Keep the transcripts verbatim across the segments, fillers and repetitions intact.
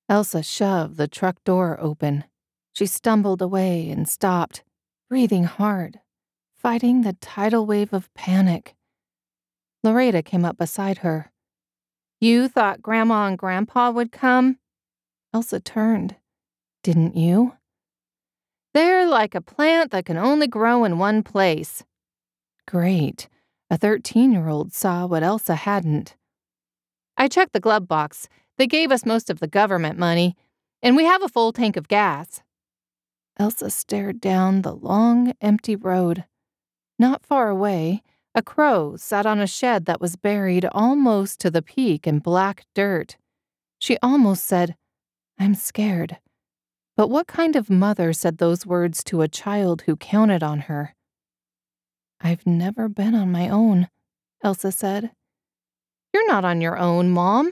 Elsa shoved the truck door open. She stumbled away and stopped, breathing hard, fighting the tidal wave of panic. Loretta came up beside her. "You thought Grandma and Grandpa would come?" Elsa turned. "Didn't you?" "They're like a plant that can only grow in one place." Great. A thirteen-year-old saw what Elsa hadn't. "I checked the glove box. They gave us most of the government money, and we have a full tank of gas." Elsa stared down the long, empty road. Not far away, a crow sat on a shed that was buried almost to the peak in black dirt. She almost said, "I'm scared." But what kind of mother said those words to a child who counted on her? "I've never been on my own," Elsa said. "You're not on your own, Mom."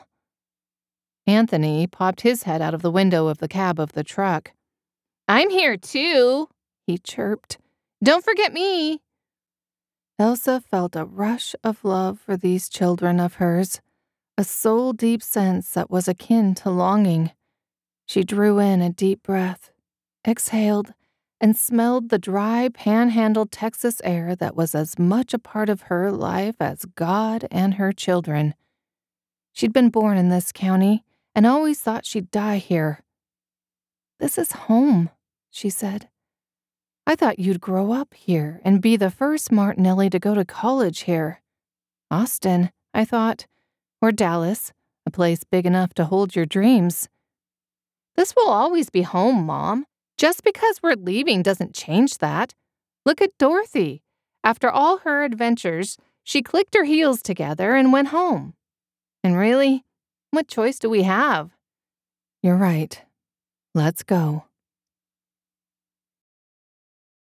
Anthony popped his head out of the window of the cab of the truck. "I'm here too," he chirped. "Don't forget me." Elsa felt a rush of love for these children of hers, a soul-deep sense that was akin to longing. She drew in a deep breath, exhaled, and smelled the dry, panhandled Texas air that was as much a part of her life as God and her children. She'd been born in this county and always thought she'd die here. "This is home," she said. "I thought you'd grow up here and be the first Martinelli to go to college here. Austin, I thought, or Dallas, a place big enough to hold your dreams." "This will always be home, Mom. Just because we're leaving doesn't change that. Look at Dorothy. After all her adventures, she clicked her heels together and went home. And really, what choice do we have?" "You're right. Let's go."